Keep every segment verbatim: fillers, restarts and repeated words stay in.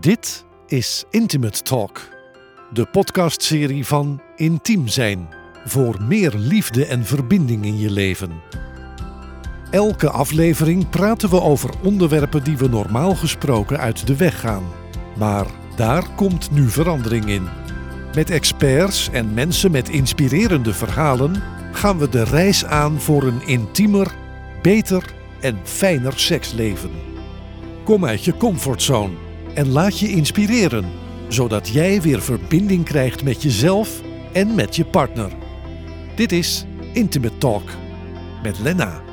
Dit is Intimate Talk, de podcastserie van Intiem Zijn, voor meer liefde en verbinding in je leven. Elke aflevering praten we over onderwerpen die we normaal gesproken uit de weg gaan. Maar daar komt nu verandering in. Met experts en mensen met inspirerende verhalen gaan we de reis aan voor een intiemer, beter en fijner seksleven. Kom uit je comfortzone en laat je inspireren, zodat jij weer verbinding krijgt met jezelf en met je partner. Dit is Intimate Talk met Lena.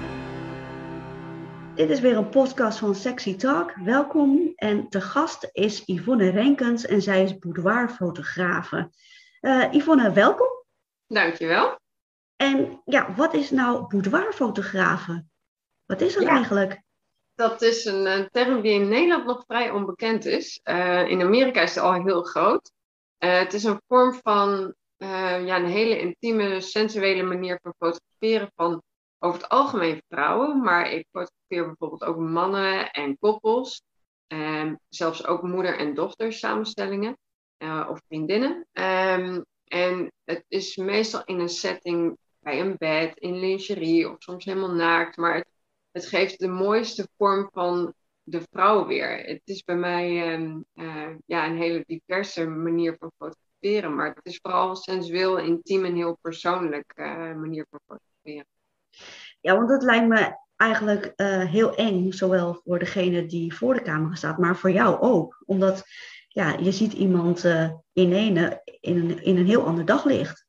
Dit is weer een podcast van Sexy Talk. Welkom en te gast is Yvonne Renkens en zij is boudoirfotografe. Uh, Yvonne, welkom. Dankjewel. En ja, wat is nou boudoirfotografe? Wat is dat ja. eigenlijk? Dat is een, een term die in Nederland nog vrij onbekend is. Uh, in Amerika is het al heel groot. Uh, het is een vorm van uh, ja, een hele intieme, sensuele manier van fotograferen van over het algemeen vrouwen. Maar ik fotografeer bijvoorbeeld ook mannen en koppels. Um, zelfs ook moeder- en dochter samenstellingen. Uh, of vriendinnen. Um, en het is meestal in een setting bij een bed, in lingerie of soms helemaal naakt. Maar het Het geeft de mooiste vorm van de vrouw weer. Het is bij mij um, uh, ja, een hele diverse manier van fotograferen. Maar het is vooral sensueel, intiem en heel persoonlijk uh, manier van fotograferen. Ja, want dat lijkt me eigenlijk uh, heel eng. Zowel voor degene die voor de camera staat, maar voor jou ook. Omdat ja, je ziet iemand uh, in, een, in, een, in een heel ander daglicht.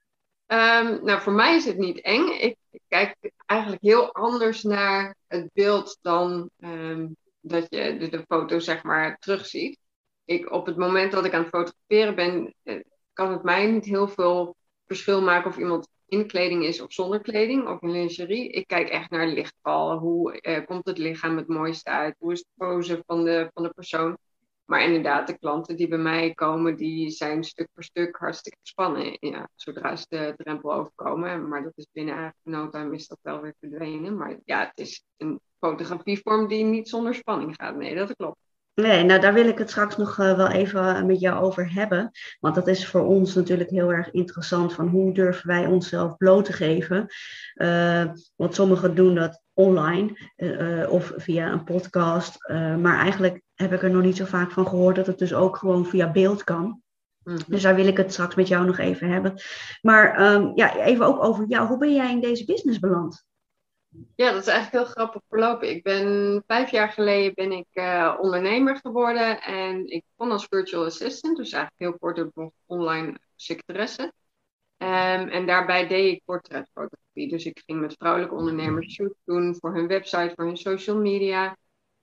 Um, nou, voor mij is het niet eng. Ik kijk eigenlijk heel anders naar het beeld dan um, dat je de, de foto zeg maar terugziet. Ik, op het moment dat ik aan het fotograferen ben, kan het mij niet heel veel verschil maken of iemand in kleding is of zonder kleding of in lingerie. Ik kijk echt naar lichtval. Hoe uh, komt het lichaam het mooiste uit? Hoe is de pose van de, van de persoon? Maar inderdaad, de klanten die bij mij komen, die zijn stuk voor stuk hartstikke gespannen. Ja, zodra ze de drempel overkomen. Maar dat is binnen eigenlijk no time is dat wel weer verdwenen. Maar ja, het is een fotografievorm die niet zonder spanning gaat. Nee, dat klopt. Nee, nou daar wil ik het straks nog uh, wel even met jou over hebben. Want dat is voor ons natuurlijk heel erg interessant. Van hoe durven wij onszelf bloot te geven? Uh, want sommigen doen dat online uh, of via een podcast. Uh, maar eigenlijk heb ik er nog niet zo vaak van gehoord dat het dus ook gewoon via beeld kan. Mm-hmm. Dus daar wil ik het straks met jou nog even hebben. Maar um, ja, even ook over jou. Hoe ben jij in deze business beland? Ja, dat is eigenlijk heel grappig verlopen. Ik ben vijf jaar geleden ben ik uh, ondernemer geworden en ik begon als virtual assistant, dus eigenlijk heel kort de online secretaresse. Um, en daarbij deed ik portretfotografie. Dus ik ging met vrouwelijke ondernemers shoot doen voor hun website, voor hun social media.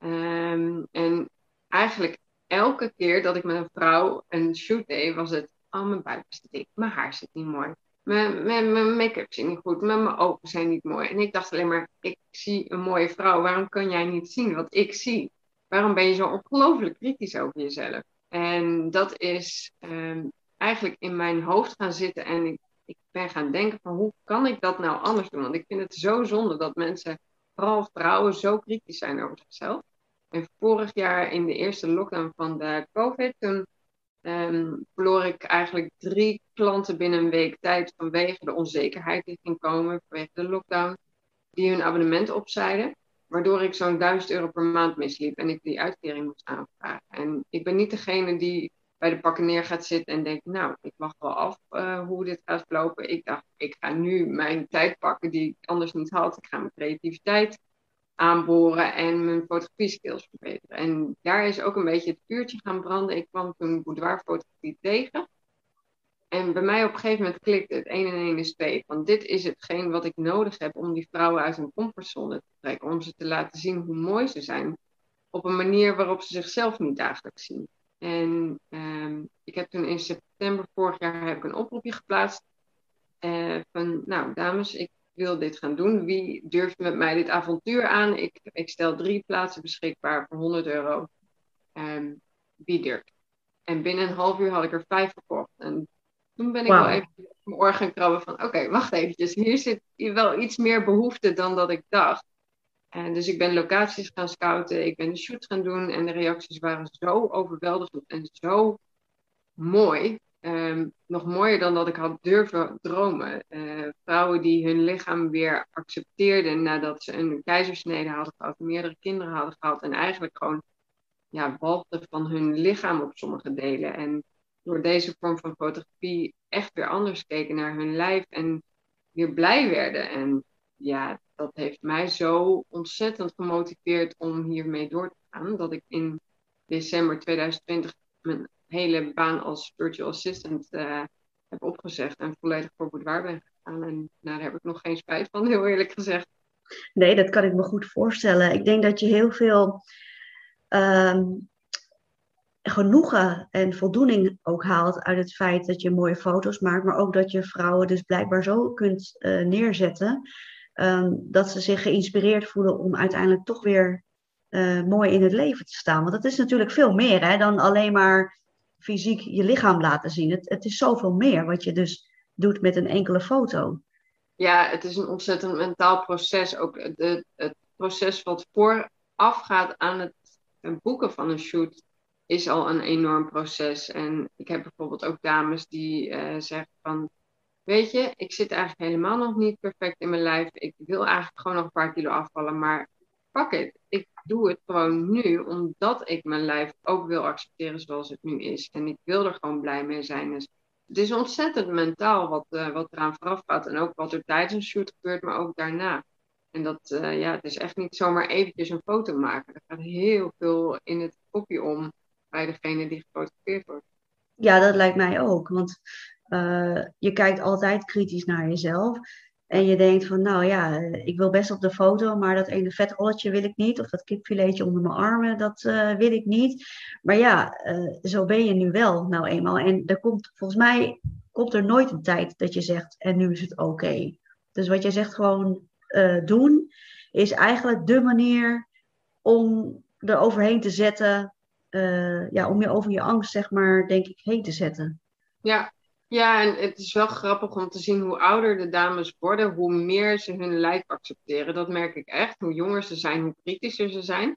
Um, en eigenlijk elke keer dat ik met een vrouw een shoot deed, was het, oh mijn buik is te dik, mijn haar zit niet mooi. Mijn, mijn, mijn make-up zit niet goed, mijn, mijn ogen zijn niet mooi. En ik dacht alleen maar, ik zie een mooie vrouw, waarom kan jij niet zien wat ik zie? Waarom ben je zo ongelooflijk kritisch over jezelf? En dat is um, eigenlijk in mijn hoofd gaan zitten en ik, ik ben gaan denken van hoe kan ik dat nou anders doen? Want ik vind het zo zonde dat mensen, vooral vrouwen, zo kritisch zijn over zichzelf. En vorig jaar in de eerste lockdown van de COVID, toen Um, verloor ik eigenlijk drie klanten binnen een week tijd vanwege de onzekerheid die ging komen, vanwege de lockdown, die hun abonnement opzeiden, waardoor ik zo'n duizend euro per maand misliep en ik die uitkering moest aanvragen. En ik ben niet degene die bij de pakken neer gaat zitten en denkt, nou, ik wacht wel af uh, hoe dit gaat verlopen. Ik dacht, ik ga nu mijn tijd pakken die ik anders niet had. Ik ga mijn creativiteit aanboren en mijn fotografie skills verbeteren. En daar is ook een beetje het vuurtje gaan branden. Ik kwam toen boudoirfotografie tegen. En bij mij op een gegeven moment klikte het één en één is twee. Want dit is hetgeen wat ik nodig heb om die vrouwen uit hun comfortzone te trekken. Om ze te laten zien hoe mooi ze zijn. Op een manier waarop ze zichzelf niet dagelijks zien. En um, ik heb toen in september vorig jaar heb ik een oproepje geplaatst. Uh, van, nou dames, ik wil dit gaan doen. Wie durft met mij dit avontuur aan? Ik, ik stel drie plaatsen beschikbaar voor honderd euro. Um, wie durft? En binnen een half uur had ik er vijf verkocht. En toen ben ik wow. wel even op mijn oor gaan krabben van... Oké, okay, wacht eventjes. Hier zit wel iets meer behoefte dan dat ik dacht. En dus ik ben locaties gaan scouten, ik ben de shoots gaan doen en de reacties waren zo overweldigend en zo mooi. Um, nog mooier dan dat ik had durven dromen. Uh, vrouwen die hun lichaam weer accepteerden nadat ze een keizersnede hadden gehad, meerdere kinderen hadden gehad en eigenlijk gewoon ja, walgden van hun lichaam op sommige delen. En door deze vorm van fotografie echt weer anders keken naar hun lijf en weer blij werden. En ja, dat heeft mij zo ontzettend gemotiveerd om hiermee door te gaan, dat ik in december tweeduizend twintig mijn hele baan als virtual assistant uh, heb opgezegd en volledig voor boudoir ben gegaan. En nou, daar heb ik nog geen spijt van, heel eerlijk gezegd. Nee, dat kan ik me goed voorstellen. Ik denk dat je heel veel um, genoegen en voldoening ook haalt uit het feit dat je mooie foto's maakt, maar ook dat je vrouwen dus blijkbaar zo kunt uh, neerzetten um, dat ze zich geïnspireerd voelen om uiteindelijk toch weer uh, mooi in het leven te staan. Want dat is natuurlijk veel meer hè, dan alleen maar fysiek je lichaam laten zien. Het, het is zoveel meer wat je dus doet met een enkele foto. Ja, het is een ontzettend mentaal proces. Ook het, het proces wat voorafgaat aan het boeken van een shoot is al een enorm proces. En ik heb bijvoorbeeld ook dames die uh, zeggen van, weet je, ik zit eigenlijk helemaal nog niet perfect in mijn lijf. Ik wil eigenlijk gewoon nog een paar kilo afvallen, maar fuck it. Ik doe het gewoon nu, omdat ik mijn lijf ook wil accepteren zoals het nu is. En ik wil er gewoon blij mee zijn. Dus het is ontzettend mentaal wat, uh, wat eraan vooraf gaat. En ook wat er tijdens een shoot gebeurt, maar ook daarna. En dat, uh, ja, het is echt niet zomaar eventjes een foto maken. Er gaat heel veel in het kopje om bij degene die gefotografeerd wordt. Ja, dat lijkt mij ook. Want uh, je kijkt altijd kritisch naar jezelf. En je denkt van, nou ja, ik wil best op de foto, maar dat ene vetrolletje wil ik niet. Of dat kipfiletje onder mijn armen, dat uh, wil ik niet. Maar ja, uh, zo ben je nu wel nou eenmaal. En er komt, volgens mij komt er nooit een tijd dat je zegt, en nu is het oké. Okay. Dus wat je zegt gewoon uh, doen, is eigenlijk de manier om er overheen te zetten. Uh, ja, om je over je angst, zeg maar, denk ik, heen te zetten. Ja. Ja, en het is wel grappig om te zien hoe ouder de dames worden, hoe meer ze hun lijf accepteren. Dat merk ik echt. Hoe jonger ze zijn, hoe kritischer ze zijn.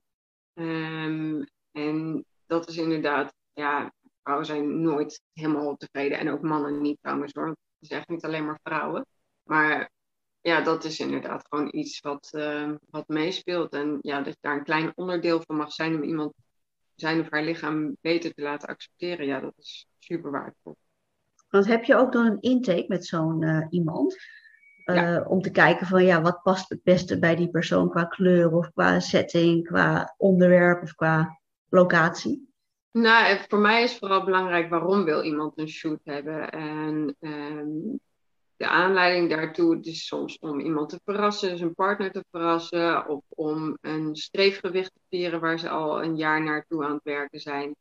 Um, en dat is inderdaad, ja, vrouwen zijn nooit helemaal tevreden. En ook mannen niet trouwens hoor. Het is echt niet alleen maar vrouwen. Maar ja, dat is inderdaad gewoon iets wat, uh, wat meespeelt. En ja, dat je daar een klein onderdeel van mag zijn om iemand zijn of haar lichaam beter te laten accepteren. Ja, dat is super waardevol. Want heb je ook dan een intake met zo'n uh, iemand? Uh, ja. Om te kijken van ja, wat past het beste bij die persoon qua kleur of qua setting, qua onderwerp of qua locatie? Nou, voor mij is vooral belangrijk waarom wil iemand een shoot hebben. En um, de aanleiding daartoe is soms om iemand te verrassen, dus een partner te verrassen. Of om een streefgewicht te vieren waar ze al een jaar naartoe aan het werken zijn.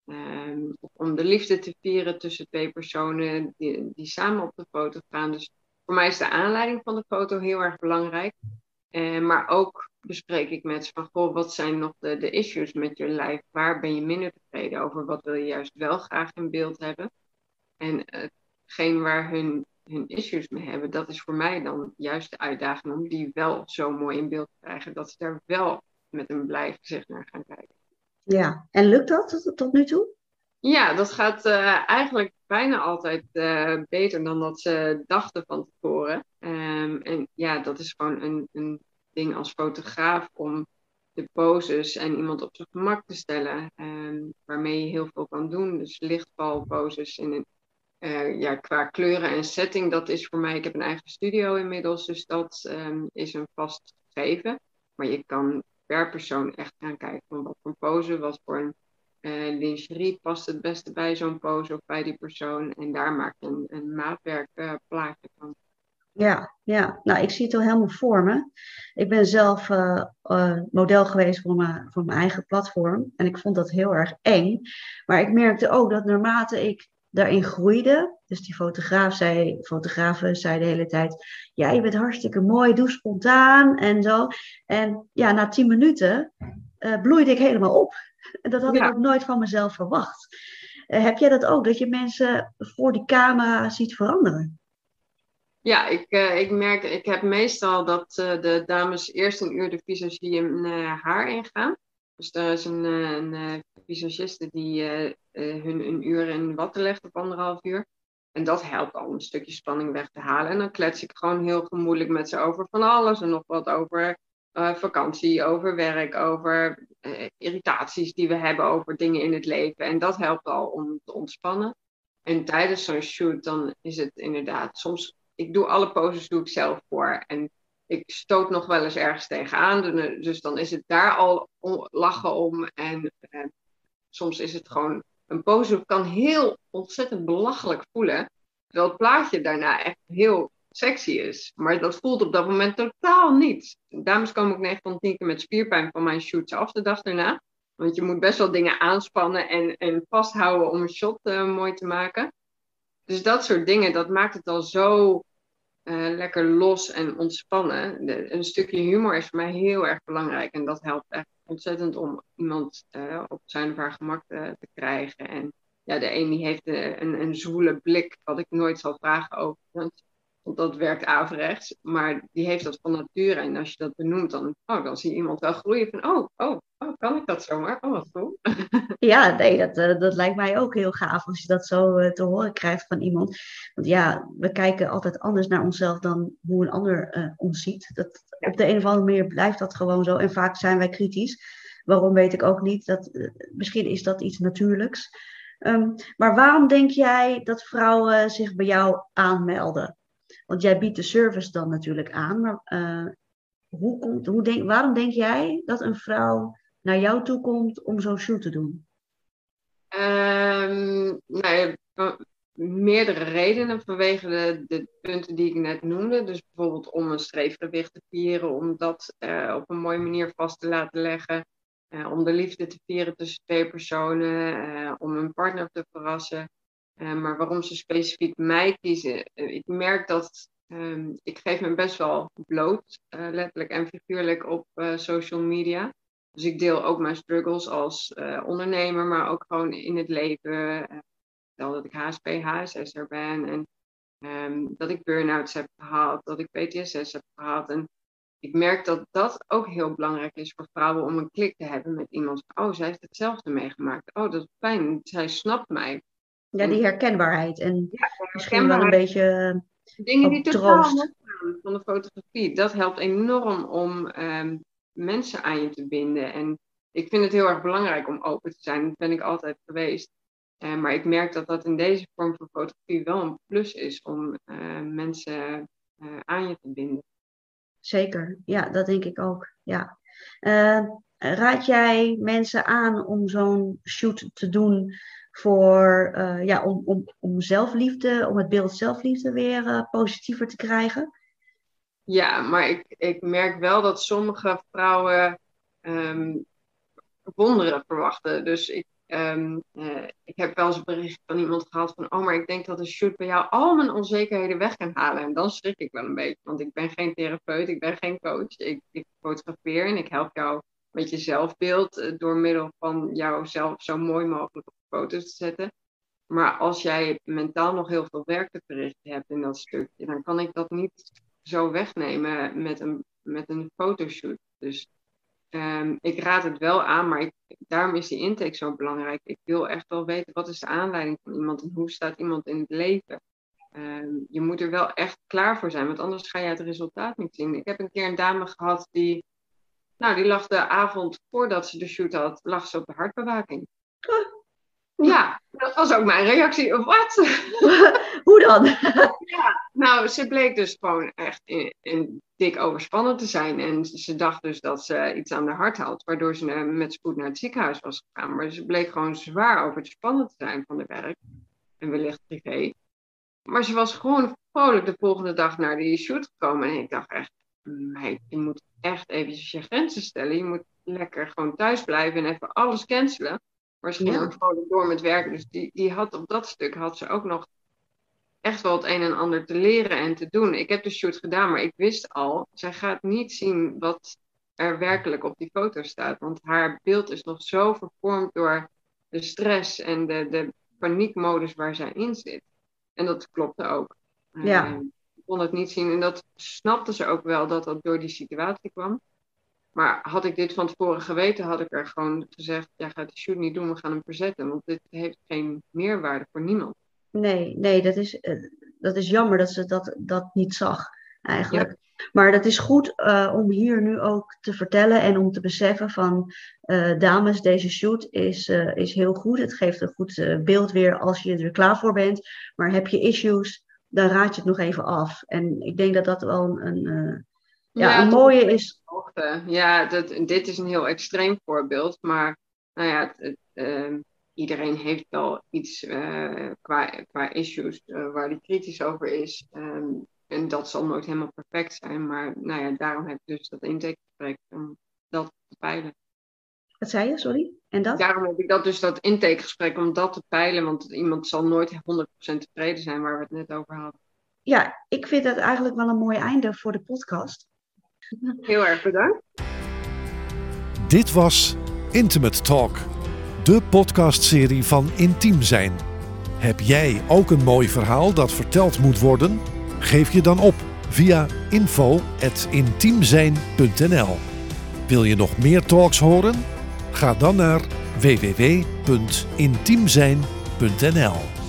Um, of om de liefde te vieren tussen twee personen die, die samen op de foto gaan. Dus voor mij is de aanleiding van de foto heel erg belangrijk. Uh, maar ook bespreek ik met ze van, goh, wat zijn nog de, de issues met je lijf? Waar ben je minder tevreden over? Wat wil je juist wel graag in beeld hebben? En hetgeen uh, waar hun, hun issues mee hebben, dat is voor mij dan juist de uitdaging om die wel zo mooi in beeld te krijgen. Dat ze daar wel met een blij gezicht naar gaan kijken. Ja, en lukt dat tot, tot nu toe? Ja, dat gaat uh, eigenlijk bijna altijd uh, beter dan dat ze dachten van tevoren. Um, en ja, dat is gewoon een, een ding als fotograaf om de poses en iemand op zijn gemak te stellen. Um, waarmee je heel veel kan doen. Dus lichtvalposes in een, uh, ja, qua kleuren en setting, dat is voor mij, ik heb een eigen studio inmiddels, dus dat um, is een vast gegeven. Maar je kan per persoon echt gaan kijken van wat voor pose, wat voor een Uh, lingerie past het beste bij zo'n pose of bij die persoon. En daar maak je een, een maatwerk uh, plaatje van. Ja, ja, nou ik zie het al helemaal voor me. Ik ben zelf uh, uh, model geweest voor mijn, voor mijn eigen platform. En ik vond dat heel erg eng. Maar ik merkte ook dat naarmate ik daarin groeide. Dus die fotograaf zei, fotografen zei de hele tijd. Ja, je bent hartstikke mooi, doe spontaan en zo. En ja, na tien minuten uh, bloeide ik helemaal op. En dat had ja. ik ook nooit van mezelf verwacht. Uh, heb jij dat ook, dat je mensen voor die camera ziet veranderen? Ja, ik, uh, ik merk, ik heb meestal dat uh, de dames eerst een uur de visagie in uh, haar ingaan. Dus er is een, uh, een uh, visagiste die uh, uh, hun een uur in watten legt of anderhalf uur. En dat helpt al een stukje spanning weg te halen. En dan klets ik gewoon heel gemoedelijk met ze over van alles en nog wat over uh, vakantie, over werk, over uh, irritaties die we hebben over dingen in het leven. En dat helpt al om te ontspannen. En tijdens zo'n shoot dan is het inderdaad soms... Ik doe alle poses doe ik zelf voor. En ik stoot nog wel eens ergens tegenaan. Dus dan is het daar al lachen om. En eh, soms is het gewoon... Een pose kan heel ontzettend belachelijk voelen. Terwijl het plaatje daarna echt heel sexy is. Maar dat voelt op dat moment totaal niet. Dames komen ook negen van tien keer met spierpijn van mijn shoots af de dag daarna. Want je moet best wel dingen aanspannen en, en vasthouden om een shot uh, mooi te maken. Dus dat soort dingen, dat maakt het al zo... Uh, lekker los en ontspannen. De, een stukje humor is voor mij heel erg belangrijk. En dat helpt echt ontzettend om iemand uh, op zijn of haar gemak te, te krijgen. En ja, de een die heeft uh, een, een zwoele blik, wat ik nooit zal vragen over. Want, want dat werkt averechts. Maar die heeft dat van nature. En als je dat benoemt, dan, oh, dan zie je iemand wel groeien van, oh, oh, oh, kan ik dat zomaar? Oh, wat cool. Ja, nee, dat, uh, dat lijkt mij ook heel gaaf als je dat zo uh, te horen krijgt van iemand. Want ja, we kijken altijd anders naar onszelf dan hoe een ander uh, ons ziet. Dat, op de een of andere manier blijft dat gewoon zo. En vaak zijn wij kritisch. Waarom weet ik ook niet. Dat, uh, misschien is dat iets natuurlijks. Um, maar waarom denk jij dat vrouwen zich bij jou aanmelden? Want jij biedt de service dan natuurlijk aan. Maar uh, hoe komt, hoe denk, waarom denk jij dat een vrouw naar jou toe komt om zo'n shoot te doen? Um, nou ja, meerdere redenen vanwege de, de punten die ik net noemde. Dus bijvoorbeeld om een streefgewicht te vieren, om dat uh, op een mooie manier vast te laten leggen. Uh, om de liefde te vieren tussen twee personen, uh, om een partner te verrassen. Uh, maar waarom ze specifiek mij kiezen? Uh, ik merk dat um, ik geef me best wel bloot, uh, letterlijk en figuurlijk op uh, social media. Dus ik deel ook mijn struggles als uh, ondernemer, maar ook gewoon in het leven. Uh, stel dat ik H S P, H S S'er ben en um, dat ik burn-outs heb gehad, dat ik P T S S heb gehad. En ik merk dat dat ook heel belangrijk is voor vrouwen om een klik te hebben met iemand. Oh, zij heeft hetzelfde meegemaakt. Oh, dat is fijn. Zij snapt mij. Ja, die herkenbaarheid. En ja, misschien wel een beetje dingen die totaal troost losgaan van de fotografie. Dat helpt enorm om um, mensen aan je te binden. En ik vind het heel erg belangrijk om open te zijn. Dat ben ik altijd geweest. Uh, maar ik merk dat dat in deze vorm van fotografie wel een plus is om uh, mensen uh, aan je te binden. Zeker, ja, dat denk ik ook. Ja. Uh, raad jij mensen aan om zo'n shoot te doen voor, uh, ja, om, om, om zelfliefde, om het beeld zelfliefde weer uh, positiever te krijgen? Ja, maar ik, ik merk wel dat sommige vrouwen um, wonderen verwachten. Dus ik, um, uh, ik heb wel eens een bericht van iemand gehad van, oh, maar ik denk dat een shoot bij jou al mijn onzekerheden weg kan halen. En dan schrik ik wel een beetje, want ik ben geen therapeut, ik ben geen coach. Ik, ik fotografeer en ik help jou met je zelfbeeld uh, door middel van jouzelf zo mooi mogelijk op foto's te zetten. Maar als jij mentaal nog heel veel werk te verrichten hebt in dat stukje, dan kan ik dat niet zo wegnemen met een, met een fotoshoot. Dus um, ik raad het wel aan, maar ik, daarom is die intake zo belangrijk. Ik wil echt wel weten, wat is de aanleiding van iemand en hoe staat iemand in het leven? Um, je moet er wel echt klaar voor zijn, want anders ga je het resultaat niet zien. Ik heb een keer een dame gehad die, nou, die lag de avond voordat ze de shoot had, lag ze op de hartbewaking. Ja, dat was ook mijn reactie. Wat? Hoe dan? Ja, nou, ze bleek dus gewoon echt in, in dik overspannen te zijn. En ze dacht dus dat ze iets aan haar hart had, waardoor ze met spoed naar het ziekenhuis was gegaan. Maar ze bleek gewoon zwaar overspannen te zijn van de werk. En wellicht privé. Maar ze was gewoon vrolijk de volgende dag naar die shoot gekomen. En ik dacht echt, meid, je moet echt eventjes je grenzen stellen. Je moet lekker gewoon thuis blijven en even alles cancelen. Maar ze ging Ja. ook vrolijk door met werken. Dus die, die had op dat stuk had ze ook nog echt wel het een en ander te leren en te doen. Ik heb de shoot gedaan, maar ik wist al, zij gaat niet zien wat er werkelijk op die foto staat. Want haar beeld is nog zo vervormd door de stress en de, de paniekmodus waar zij in zit. En dat klopte ook. Ja. Uh, kon het niet zien. En dat snapten ze ook wel, dat dat door die situatie kwam. Maar had ik dit van tevoren geweten, had ik er gewoon gezegd, jij gaat die shoot niet doen, we gaan hem verzetten. Want dit heeft geen meerwaarde voor niemand. Nee, nee, dat is, uh, dat is jammer dat ze dat, dat niet zag, eigenlijk. Ja. Maar dat is goed uh, om hier nu ook te vertellen en om te beseffen van, uh, dames, deze shoot is, uh, is heel goed. Het geeft een goed uh, beeld weer als je er klaar voor bent. Maar heb je issues, dan raad je het nog even af. En ik denk dat dat wel een, een, uh, ja, Ja, een mooie is. Ja, dat, dit is een heel extreem voorbeeld. Maar nou ja, het, het, uh, iedereen heeft wel iets uh, qua, qua issues uh, waar die kritisch over is. Um, en dat zal nooit helemaal perfect zijn. Maar nou ja, daarom heb ik dus dat intakegesprek om dat te peilen. Wat zei je, sorry? En dat? Daarom heb ik dat dus dat intakegesprek om dat te peilen. Want iemand zal nooit honderd procent tevreden zijn waar we het net over hadden. Ja, ik vind dat eigenlijk wel een mooi einde voor de podcast. Heel erg bedankt. Dit was Intimate Talk, de podcastserie van Intiem Zijn. Heb jij ook een mooi verhaal dat verteld moet worden? Geef je dan op via info at intiemzijn punt n l. Wil je nog meer talks horen? Ga dan naar w w w punt intiemzijn punt n l.